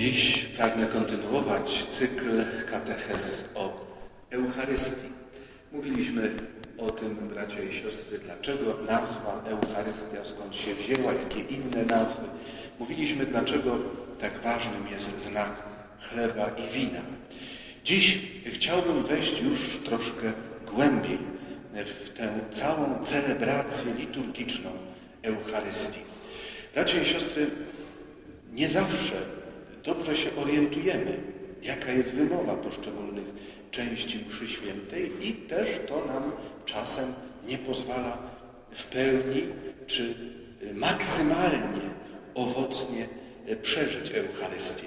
Dziś pragnę kontynuować cykl katechez o Eucharystii. Mówiliśmy o tym, bracia i siostry, dlaczego nazwa Eucharystia, skąd się wzięła, jakie inne nazwy. Mówiliśmy, dlaczego tak ważnym jest znak chleba i wina. Dziś chciałbym wejść już troszkę głębiej w tę całą celebrację liturgiczną Eucharystii. Bracia i siostry, nie zawsze dobrze się orientujemy, jaka jest wymowa poszczególnych części mszy świętej i też to nam czasem nie pozwala w pełni czy maksymalnie owocnie przeżyć Eucharystię.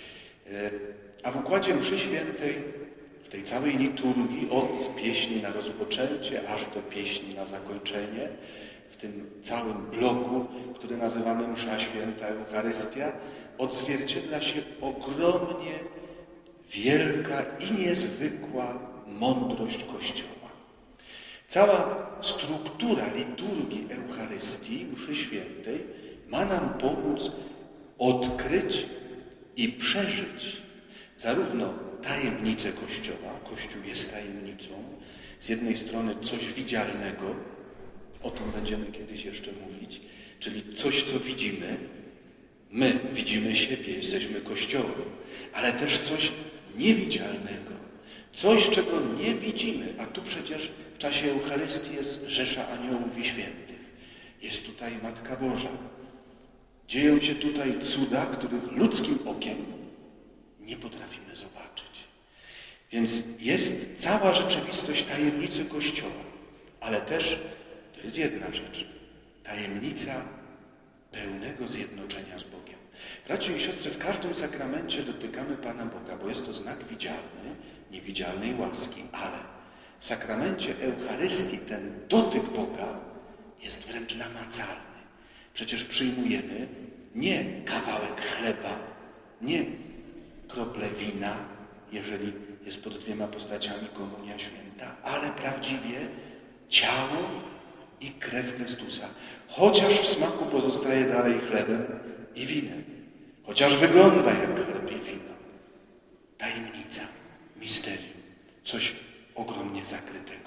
A w układzie mszy świętej, w tej całej liturgii, od pieśni na rozpoczęcie aż do pieśni na zakończenie, w tym całym bloku, który nazywamy msza święta Eucharystia, odzwierciedla się ogromnie wielka i niezwykła mądrość Kościoła. Cała struktura liturgii Eucharystii, mszy świętej, ma nam pomóc odkryć i przeżyć zarówno tajemnicę Kościoła, Kościół jest tajemnicą, z jednej strony coś widzialnego, o tym będziemy kiedyś jeszcze mówić, czyli coś, co widzimy. My widzimy siebie, jesteśmy Kościołem, ale też coś niewidzialnego, coś, czego nie widzimy, a tu przecież w czasie Eucharystii jest rzesza aniołów i świętych. Jest tutaj Matka Boża. Dzieją się tutaj cuda, których ludzkim okiem nie potrafimy zobaczyć. Więc jest cała rzeczywistość tajemnicy Kościoła, ale też to jest jedna rzecz. Tajemnica pełnego zjednoczenia z Bogiem. Bracia i siostry, w każdym sakramencie dotykamy Pana Boga, bo jest to znak widzialny, niewidzialnej łaski, ale w sakramencie Eucharystii ten dotyk Boga jest wręcz namacalny. Przecież przyjmujemy nie kawałek chleba, nie krople wina, jeżeli jest pod dwiema postaciami komunia święta, ale prawdziwie ciało i krew Chrystusa. Chociaż w smaku pozostaje dalej chlebem i winem. Chociaż wygląda jak chleb i wino. Tajemnica, misterium, coś ogromnie zakrytego.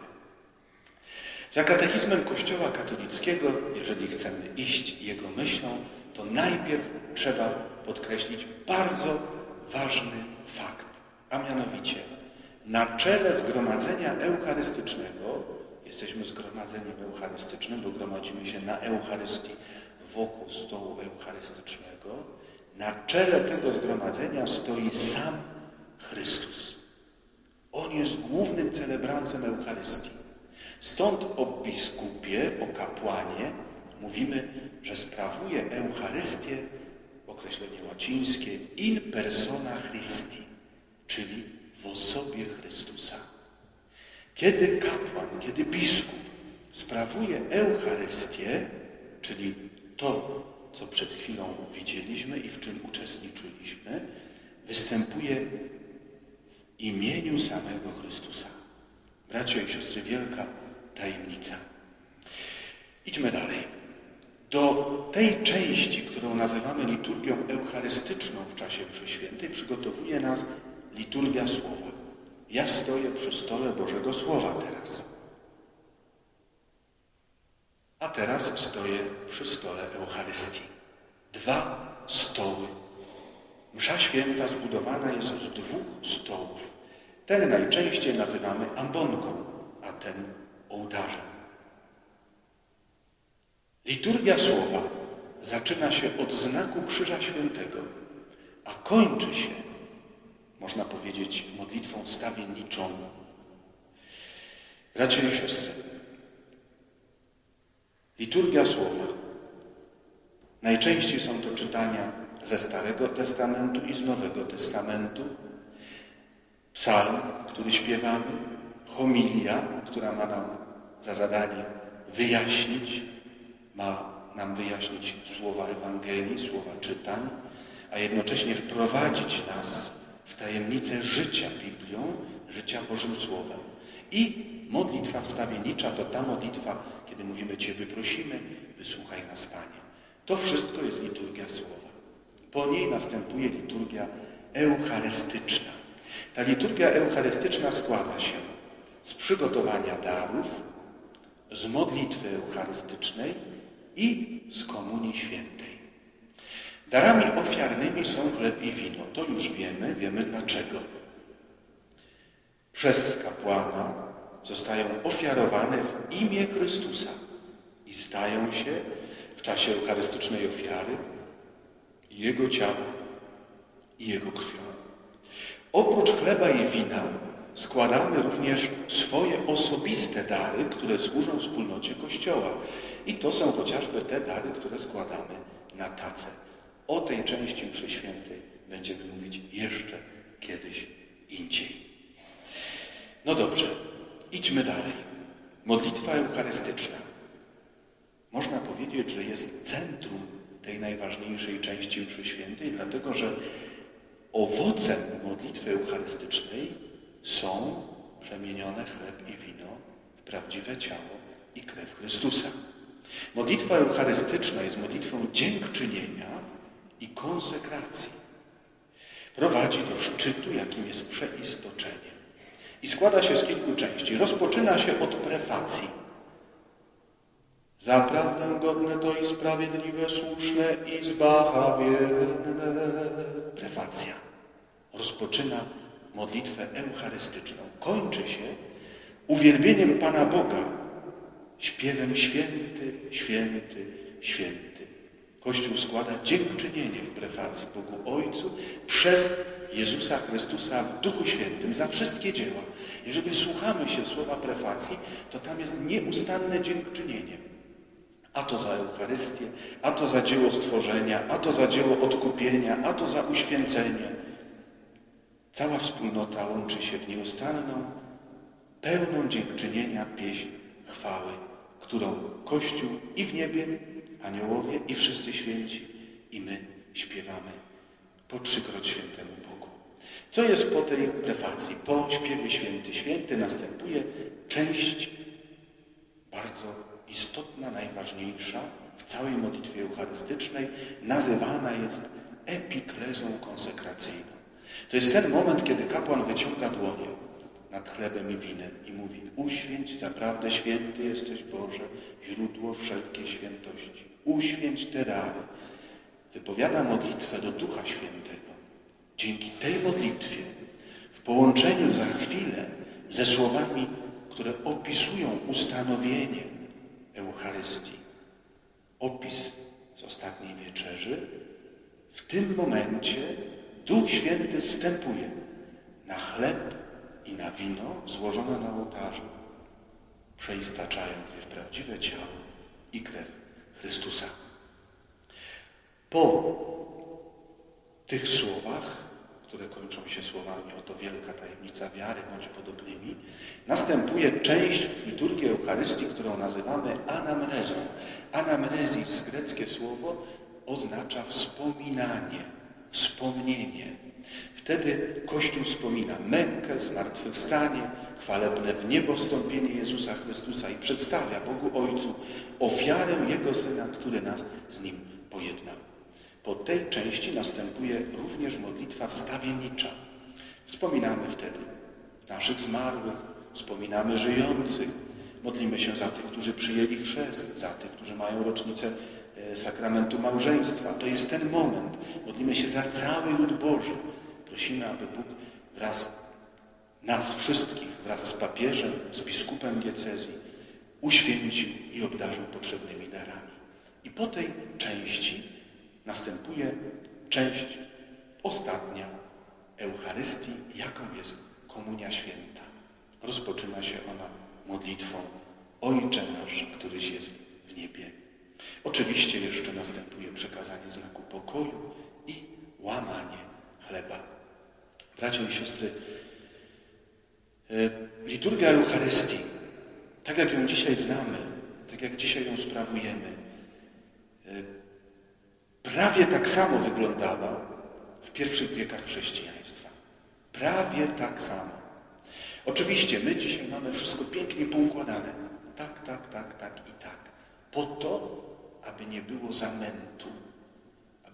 Za katechizmem Kościoła katolickiego, jeżeli chcemy iść jego myślą, to najpierw trzeba podkreślić bardzo ważny fakt, a mianowicie na czele zgromadzenia eucharystycznego, jesteśmy zgromadzeniem eucharystycznym, bo gromadzimy się na Eucharystii wokół stołu eucharystycznego, na czele tego zgromadzenia stoi sam Chrystus. On jest głównym celebrantem Eucharystii. Stąd o biskupie, o kapłanie mówimy, że sprawuje Eucharystię, określenie łacińskie, in persona Christi, czyli w osobie Chrystusa. Kiedy kapłan, kiedy biskup sprawuje Eucharystię, czyli to, co przed chwilą widzieliśmy i w czym uczestniczyliśmy, występuje w imieniu samego Chrystusa. Bracia i siostry, wielka tajemnica. Idźmy dalej. Do tej części, którą nazywamy liturgią eucharystyczną w czasie mszy świętej, przygotowuje nas liturgia słowa. Ja stoję przy stole Bożego Słowa teraz. A teraz stoję przy stole Eucharystii. Dwa stoły. Msza święta zbudowana jest z dwóch stołów. Ten najczęściej nazywamy ambonką, a ten ołtarzem. Liturgia słowa zaczyna się od znaku Krzyża Świętego, a kończy się, można powiedzieć, modlitwą stawienniczą. Bracia i siostry, liturgia słowa. Najczęściej są to czytania ze Starego Testamentu i z Nowego Testamentu. Psalm, który śpiewamy, homilia, która ma nam za zadanie wyjaśnić, ma nam wyjaśnić słowa Ewangelii, słowa czytań, a jednocześnie wprowadzić nas w tajemnicę życia Biblią, życia Bożym Słowem. I modlitwa wstawiennicza to ta modlitwa, kiedy mówimy Ciebie prosimy, wysłuchaj nas, Panie. To wszystko jest liturgia słowa. Po niej następuje liturgia eucharystyczna. Ta liturgia eucharystyczna składa się z przygotowania darów, z modlitwy eucharystycznej i z komunii świętej. Darami ofiarnymi są chleb i wino. To już wiemy dlaczego. Przez kapłana zostają ofiarowane w imię Chrystusa i stają się w czasie eucharystycznej ofiary Jego ciałem i Jego krwią. Oprócz chleba i wina składamy również swoje osobiste dary, które służą wspólnocie Kościoła. I to są chociażby te dary, które składamy na tacę. O tej części mszy świętej będziemy mówić jeszcze kiedyś indziej. No dobrze, idźmy dalej. Modlitwa eucharystyczna. Można powiedzieć, że jest centrum tej najważniejszej części mszy świętej, dlatego że owocem modlitwy eucharystycznej są przemienione chleb i wino w prawdziwe ciało i krew Chrystusa. Modlitwa eucharystyczna jest modlitwą dziękczynienia i konsekracji. Prowadzi do szczytu, jakim jest przeistoczenie. I składa się z kilku części. Rozpoczyna się od prefacji. Zaprawdę godne to i sprawiedliwe, słuszne i zbawienne. Prefacja rozpoczyna modlitwę eucharystyczną. Kończy się uwielbieniem Pana Boga, śpiewem święty, święty, święty. Kościół składa dziękczynienie w prefacji Bogu Ojcu przez Jezusa Chrystusa w Duchu Świętym za wszystkie dzieła. Jeżeli wsłuchamy się słowa prefacji, to tam jest nieustanne dziękczynienie. A to za Eucharystię, a to za dzieło stworzenia, a to za dzieło odkupienia, a to za uświęcenie. Cała wspólnota łączy się w nieustanną, pełną dziękczynienia pieśń chwały, którą Kościół i w niebie, aniołowie i wszyscy święci i my śpiewamy po trzykroć świętemu Bogu. Co jest po tej prefacji? Po śpiewie święty, święty następuje część bardzo istotna, najważniejsza w całej modlitwie eucharystycznej, nazywana jest epiklezją konsekracyjną. To jest ten moment, kiedy kapłan wyciąga dłonie nad chlebem i winem i mówi: uświęć, zaprawdę święty jesteś Boże, źródło wszelkiej świętości. Uświęć te dary. Wypowiada modlitwę do Ducha Świętego. Dzięki tej modlitwie, w połączeniu za chwilę ze słowami, które opisują ustanowienie Eucharystii, opis z ostatniej wieczerzy, w tym momencie Duch Święty zstępuje na chleb i na wino złożone na ołtarzu, przeistaczając je w prawdziwe ciało i krew Chrystusa. Po tych słowach, które kończą się słowami oto wielka tajemnica wiary bądź podobnymi, następuje część w liturgii Eucharystii, którą nazywamy anamnezą. Anamnezis, greckie słowo, oznacza wspominanie, wspomnienie. Wtedy Kościół wspomina mękę, zmartwychwstanie, chwalebne w niebo wstąpienie Jezusa Chrystusa i przedstawia Bogu Ojcu ofiarę Jego Syna, który nas z Nim pojednał. Po tej części następuje również modlitwa wstawiennicza. Wspominamy wtedy naszych zmarłych, wspominamy żyjących, modlimy się za tych, którzy przyjęli chrzest, za tych, którzy mają rocznicę sakramentu małżeństwa. To jest ten moment. Modlimy się za cały lud Boży. Prosimy, aby Bóg wraz nas wszystkich, wraz z papieżem, z biskupem diecezji uświęcił i obdarzył potrzebnymi darami. I po tej części następuje część ostatnia Eucharystii, jaką jest Komunia Święta. Rozpoczyna się ona modlitwą: Ojcze nasz, któryś jest w niebie. Oczywiście jeszcze następuje przekazanie znaku pokoju i łamanie chleba. Bracia i siostry, liturgia Eucharystii, tak jak ją dzisiaj znamy, tak jak dzisiaj ją sprawujemy, prawie tak samo wyglądała w pierwszych wiekach chrześcijaństwa. Prawie tak samo. Oczywiście my dzisiaj mamy wszystko pięknie poukładane. Tak i tak. Po to, aby nie było zamętu,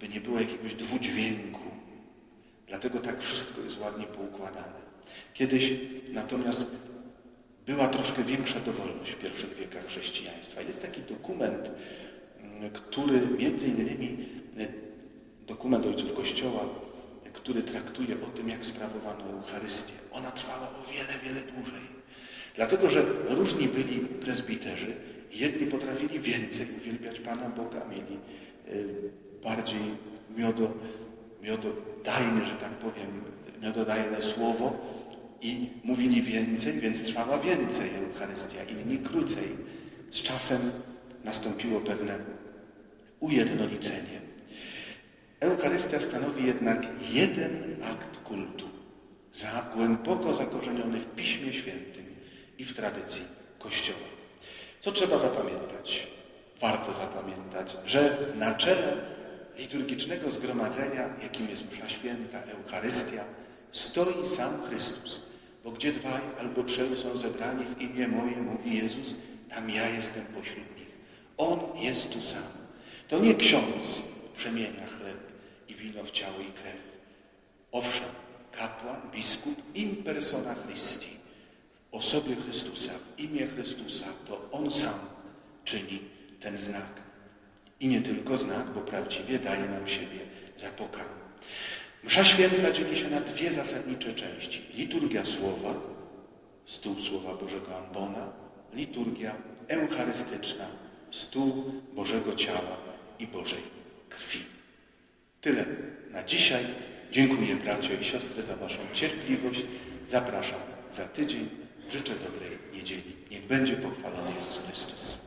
aby nie było jakiegoś dwudźwięku. Dlatego tak wszystko jest ładnie poukładane. Kiedyś natomiast była troszkę większa dowolność w pierwszych wiekach chrześcijaństwa. Jest taki dokument, który między innymi dokument ojców Kościoła, który traktuje o tym, jak sprawowano Eucharystię. Ona trwała o wiele, wiele dłużej. Dlatego, że różni byli prezbiterzy. Jedni potrafili więcej uwielbiać Pana Boga, mieli bardziej miododajne, że tak powiem, miododajne słowo i mówili więcej, więc trwała więcej Eucharystia, inni krócej. Z czasem nastąpiło pewne ujednolicenie. Eucharystia stanowi jednak jeden akt kultu, głęboko zakorzeniony w Piśmie Świętym i w tradycji Kościoła. Co trzeba zapamiętać? Warto zapamiętać, że na czele liturgicznego zgromadzenia, jakim jest msza święta, Eucharystia, stoi sam Chrystus. Bo gdzie dwaj albo trzech są zebrani w imię moje, mówi Jezus, tam ja jestem pośród nich. On jest tu sam. To nie ksiądz przemienia chleb i wino w ciało i krew. Owszem, kapłan, biskup in persona Christi, w osobie Chrystusa, w imię Chrystusa, to On sam czyni ten znak. I nie tylko znak, bo prawdziwie daje nam siebie za pokarm. Msza święta dzieli się na dwie zasadnicze części. Liturgia Słowa, stół Słowa Bożego ambona, liturgia eucharystyczna, stół Bożego Ciała i Bożej Krwi. Tyle na dzisiaj. Dziękuję bracia i siostry za waszą cierpliwość. Zapraszam za tydzień. Życzę dobrej niedzieli. Niech będzie pochwalony Jezus Chrystus.